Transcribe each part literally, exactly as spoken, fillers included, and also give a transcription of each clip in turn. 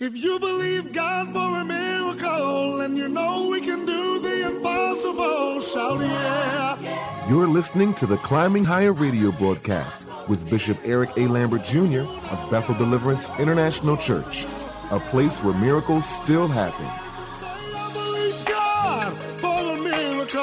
If you believe God for a miracle and you know we can do the impossible, shout yeah. You're listening to the Climbing Higher radio broadcast with Bishop Eric A. Lambert Junior of Bethel Deliverance International Church, a place where miracles still happen. I believe God for a miracle.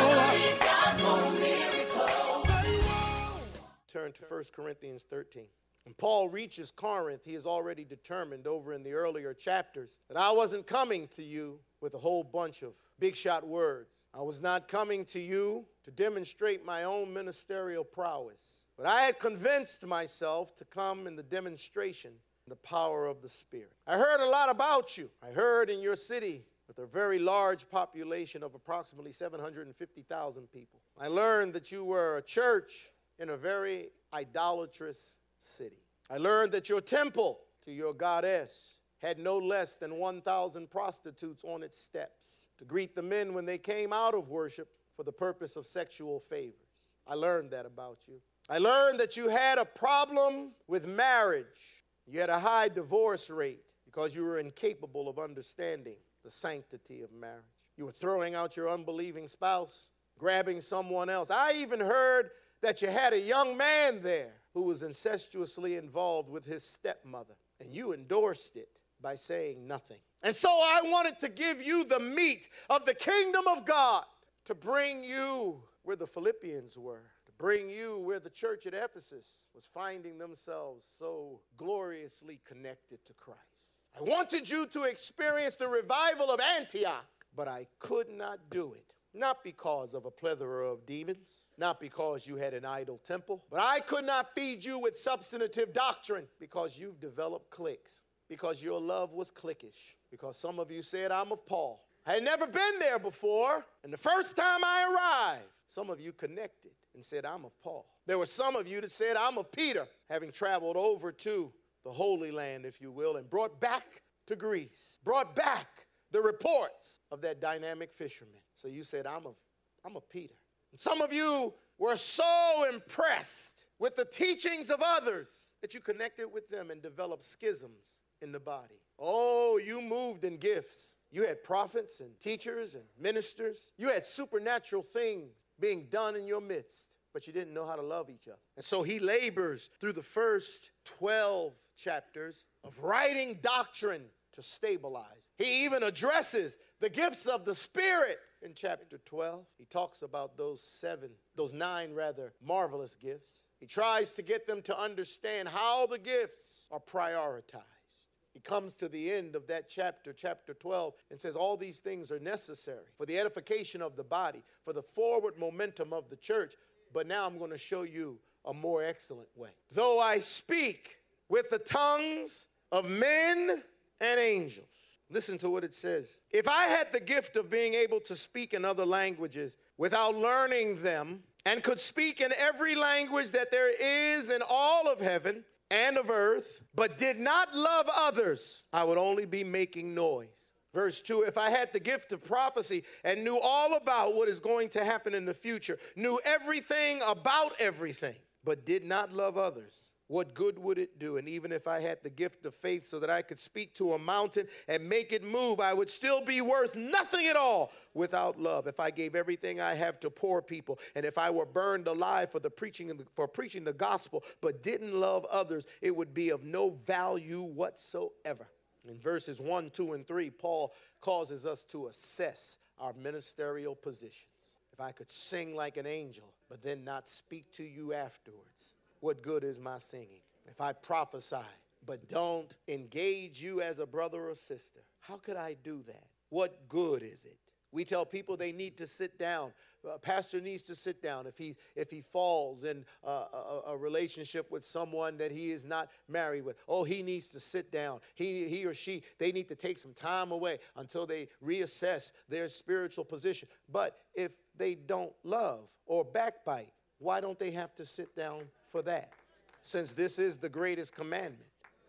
I believe God for a miracle. Turn to First Corinthians thirteen. When Paul reaches Corinth, he is already determined over in the earlier chapters that I wasn't coming to you with a whole bunch of big shot words. I was not coming to you to demonstrate my own ministerial prowess, but I had convinced myself to come in the demonstration and the power of the Spirit. I heard a lot about you. I heard in your city with a very large population of approximately seven hundred fifty thousand people. I learned that you were a church in a very idolatrous city. I learned that your temple to your goddess had no less than one thousand prostitutes on its steps to greet the men when they came out of worship for the purpose of sexual favors. I learned that about you. I learned that you had a problem with marriage. You had a high divorce rate because you were incapable of understanding the sanctity of marriage. You were throwing out your unbelieving spouse, grabbing someone else. I even heard that you had a young man there who was incestuously involved with his stepmother, and you endorsed it by saying nothing. And so I wanted to give you the meat of the kingdom of God, to bring you where the Philippians were, to bring you where the church at Ephesus was finding themselves so gloriously connected to Christ. I wanted you to experience the revival of Antioch, but I could not do it. Not because of a plethora of demons, not because you had an idol temple, but I could not feed you with substantive doctrine because you've developed cliques, because your love was cliquish, because some of you said, I'm of Paul. I had never been there before, and the first time I arrived, some of you connected and said, I'm of Paul. There were some of you that said, I'm of Peter, having traveled over to the Holy Land, if you will, and brought back to Greece, brought back the reports of that dynamic fisherman. So you said, I'm of, I'm of Peter. And some of you were so impressed with the teachings of others that you connected with them and developed schisms in the body. Oh, you moved in gifts. You had prophets and teachers and ministers. You had supernatural things being done in your midst, but you didn't know how to love each other. And so he labors through the first twelve chapters of writing doctrine to stabilize. He even addresses the gifts of the Spirit in chapter twelve. He talks about those seven, those nine rather, marvelous gifts. He tries to get them to understand how the gifts are prioritized. He comes to the end of that chapter, chapter twelve, and says all these things are necessary for the edification of the body, for the forward momentum of the church. But now I'm going to show you a more excellent way. Though I speak with the tongues of men and angels. Listen to what it says. If I had the gift of being able to speak in other languages without learning them, and could speak in every language that there is in all of heaven and of earth, but did not love others, I would only be making noise. Verse two, if I had the gift of prophecy and knew all about what is going to happen in the future, knew everything about everything, but did not love others, what good would it do? And even if I had the gift of faith so that I could speak to a mountain and make it move, I would still be worth nothing at all without love. If I gave everything I have to poor people, and if I were burned alive for the preaching of the, for preaching the gospel, but didn't love others, it would be of no value whatsoever. In verses one, two, and three, Paul causes us to assess our ministerial positions. If I could sing like an angel, but then not speak to you afterwards, what good is my singing? If I prophesy, but don't engage you as a brother or sister, how could I do that? What good is it? We tell people they need to sit down. A pastor needs to sit down if he if he falls in a, a, a relationship with someone that he is not married with. Oh, he needs to sit down. He he or she, they need to take some time away until they reassess their spiritual position. But if they don't love or backbite, why don't they have to sit down for that? Since this is the greatest commandment.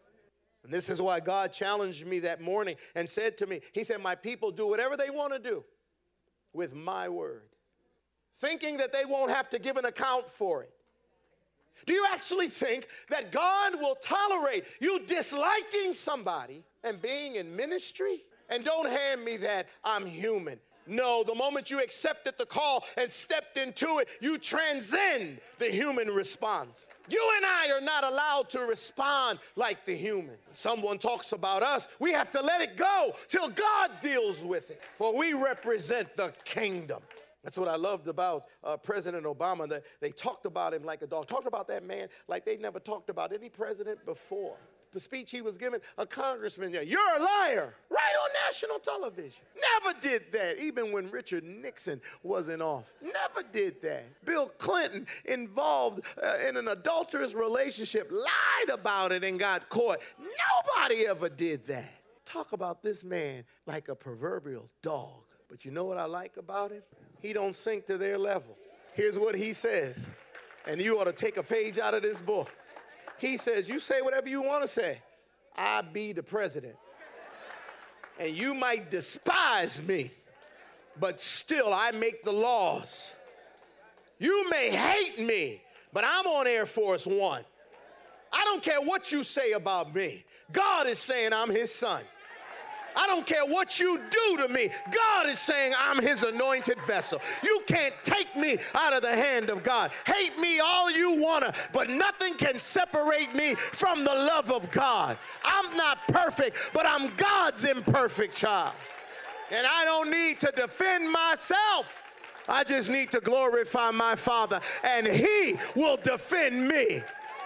And this is why God challenged me that morning and said to me, he said, my people do whatever they want to do with my word, thinking that they won't have to give an account for it. Do you actually think that God will tolerate you disliking somebody and being in ministry? And don't hand me that I'm human. No, the moment you accepted the call and stepped into it, you transcend the human response. You and I are not allowed to respond like the human. Someone talks about us, we have to let it go till God deals with it, for we represent the kingdom. That's what I loved about uh, President Obama. They, they talked about him like a dog. Talked about that man like they never talked about any president before. The speech he was giving, a congressman, yeah, you're a liar, right on national television. Never did that, even when Richard Nixon was in office. Never did that. Bill Clinton, involved uh, in an adulterous relationship, lied about it and got caught. Nobody ever did that. Talk about this man like a proverbial dog. But you know what I like about him? He don't sink to their level. Here's what he says, and you ought to take a page out of this book. He says, you say whatever you want to say. I be the president. And you might despise me, but still I make the laws. You may hate me, but I'm on Air Force One. I don't care what you say about me. God is saying I'm his son. I don't care what you do to me. God is saying I'm his anointed vessel. You can't take me out of the hand of God. Hate me all you wanna, but nothing can separate me from the love of God. I'm not perfect, but I'm God's imperfect child. And I don't need to defend myself. I just need to glorify my Father, and he will defend me.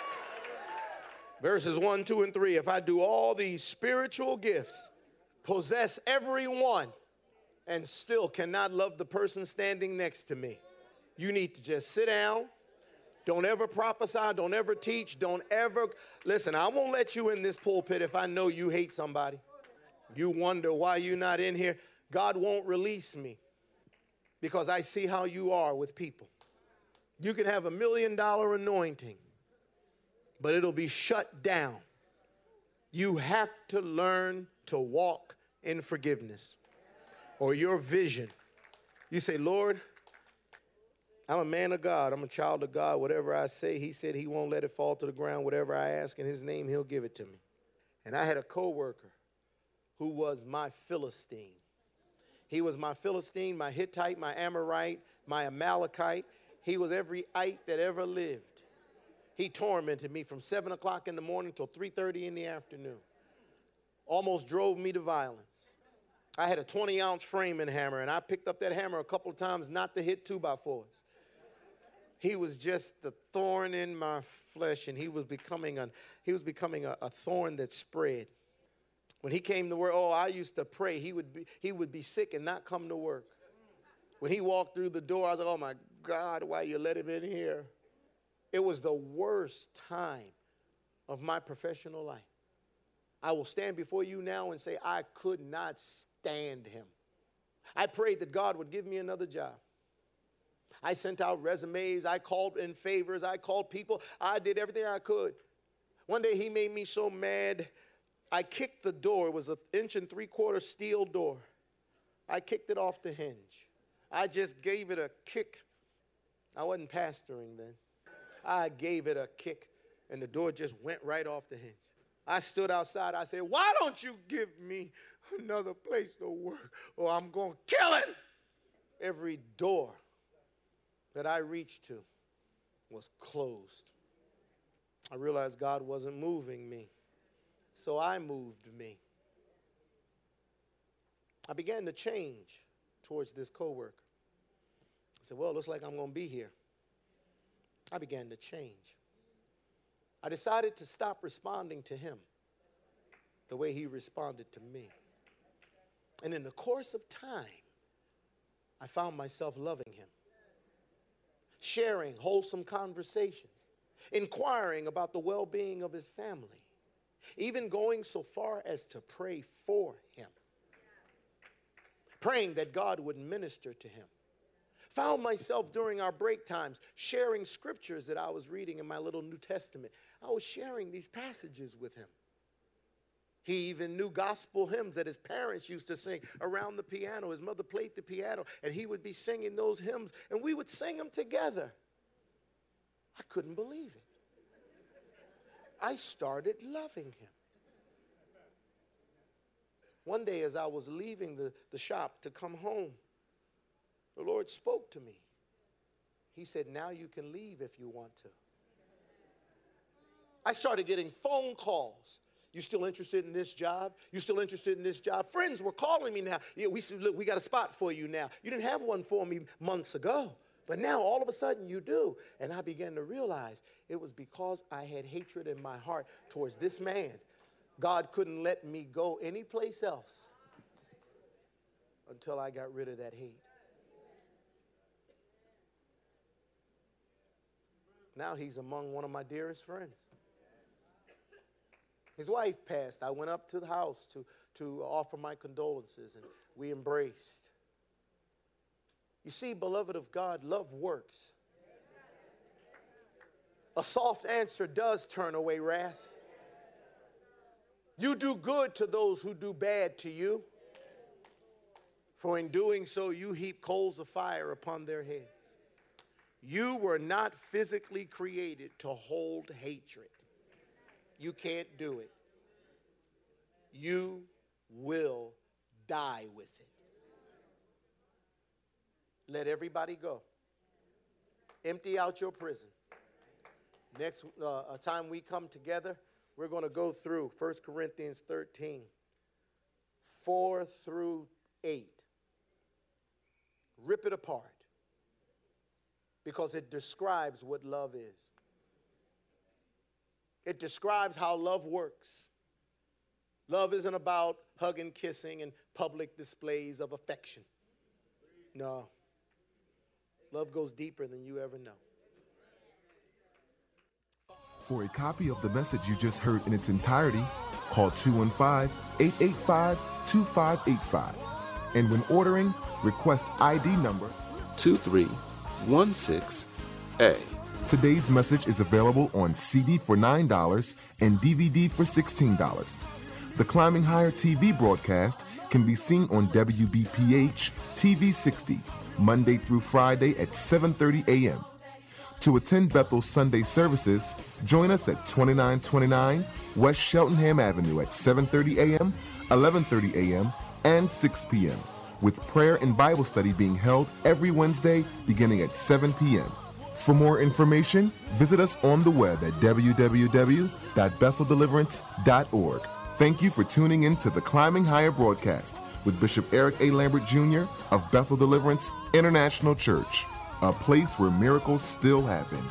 Verses one, two, and three. If I do all these spiritual gifts, possess every one, and still cannot love the person standing next to me, you need to just sit down. Don't ever prophesy. Don't ever teach. Don't ever. Listen, I won't let you in this pulpit if I know you hate somebody. You wonder why you're not in here. God won't release me because I see how you are with people. You can have a million dollar anointing, but it'll be shut down. You have to learn to walk in forgiveness, or your vision. You say, Lord, I'm a man of God. I'm a child of God. Whatever I say, he said he won't let it fall to the ground. Whatever I ask in his name, he'll give it to me. And I had a coworker who was my Philistine. He was my Philistine, my Hittite, my Amorite, my Amalekite. He was every ite that ever lived. He tormented me from seven o'clock in the morning till three thirty in the afternoon. Almost drove me to violence. I had a twenty ounce framing hammer, and I picked up that hammer a couple of times not to hit two by fours. He was just a thorn in my flesh, and he was becoming a, he was becoming a, a thorn that spread. When he came to work, oh, I used to pray. He would be, he would be sick and not come to work. When he walked through the door, I was like, oh, my God, why you let him in here? It was the worst time of my professional life. I will stand before you now and say I could not stand him. I prayed that God would give me another job. I sent out resumes. I called in favors. I called people. I did everything I could. One day he made me so mad, I kicked the door. It was an inch and three quarter steel door. I kicked it off the hinge. I just gave it a kick. I wasn't pastoring then. I gave it a kick, and the door just went right off the hinge. I stood outside. I said, why don't you give me another place to work, or I'm going to kill it? Every door that I reached to was closed. I realized God wasn't moving me, so I moved me. I began to change towards this coworker. I said, well, it looks like I'm going to be here. I began to change. I decided to stop responding to him the way he responded to me. And in the course of time, I found myself loving him, sharing wholesome conversations, inquiring about the well-being of his family, even going so far as to pray for him, praying that God would minister to him. Found myself during our break times sharing scriptures that I was reading in my little New Testament. I was sharing these passages with him. He even knew gospel hymns that his parents used to sing around the piano. His mother played the piano, and he would be singing those hymns, and we would sing them together. I couldn't believe it. I started loving him. One day as I was leaving the, the shop to come home, the Lord spoke to me. He said, now you can leave if you want to. I started getting phone calls. You still interested in this job? You still interested in this job? Friends were calling me now. Yeah, we said, look, we got a spot for you now. You didn't have one for me months ago, but now all of a sudden you do. And I began to realize it was because I had hatred in my heart towards this man. God couldn't let me go anyplace else until I got rid of that hate. Now he's among one of my dearest friends. His wife passed. I went up to the house to, to offer my condolences, and we embraced. You see, beloved of God, love works. A soft answer does turn away wrath. You do good to those who do bad to you, for in doing so you heap coals of fire upon their heads. You were not physically created to hold hatred. You can't do it. You will die with it. Let everybody go. Empty out your prison. Next uh, time we come together, we're going to go through First Corinthians thirteen, four through eight. Rip it apart, because it describes what love is. It describes how love works. Love isn't about hugging, kissing, and public displays of affection. No. Love goes deeper than you ever know. For a copy of the message you just heard in its entirety, call two one five, eight eight five, two five eight five. And when ordering, request I D number two three one six A. Today's message is available on C D for nine dollars and D V D for sixteen dollars. The Climbing Higher T V broadcast can be seen on W B P H T V sixty, Monday through Friday at seven thirty a.m. To attend Bethel's Sunday services, join us at twenty-nine twenty-nine West Cheltenham Avenue at seven thirty a.m., eleven thirty a.m., and six p.m., with prayer and Bible study being held every Wednesday beginning at seven p.m. For more information, visit us on the web at w w w dot bethel deliverance dot org. Thank you for tuning in to the Climbing Higher broadcast with Bishop Eric A. Lambert Junior of Bethel Deliverance International Church, a place where miracles still happen.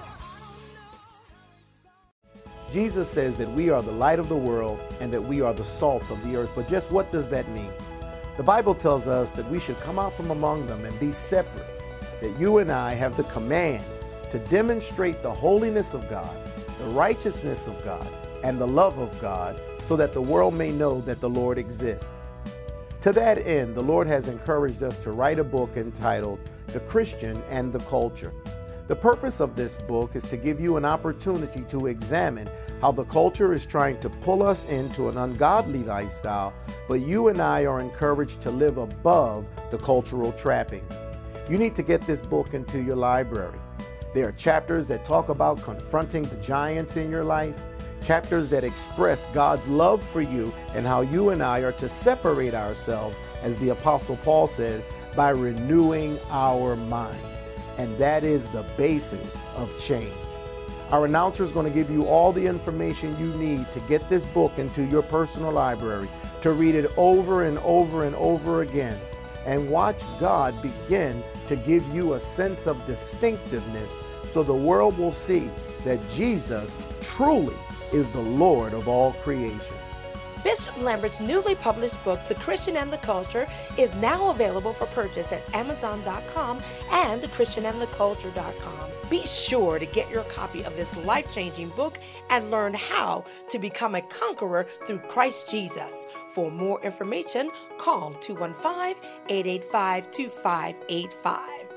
Jesus says that we are the light of the world and that we are the salt of the earth. But just what does that mean? The Bible tells us that we should come out from among them and be separate, that you and I have the command to demonstrate the holiness of God, the righteousness of God, and the love of God, so that the world may know that the Lord exists. To that end, the Lord has encouraged us to write a book entitled The Christian and the Culture. The purpose of this book is to give you an opportunity to examine how the culture is trying to pull us into an ungodly lifestyle, but you and I are encouraged to live above the cultural trappings. You need to get this book into your library. There are chapters that talk about confronting the giants in your life, chapters that express God's love for you and how you and I are to separate ourselves, as the Apostle Paul says, by renewing our mind. And that is the basis of change. Our announcer is going to give you all the information you need to get this book into your personal library, to read it over and over and over again, and watch God begin to give you a sense of distinctiveness so the world will see that Jesus truly is the Lord of all creation. Bishop Lambert's newly published book, The Christian and the Culture, is now available for purchase at amazon dot com and the christian and the culture dot com. Be sure to get your copy of this life-changing book and learn how to become a conqueror through Christ Jesus. For more information, call two one five, eight eight five, two five eight five.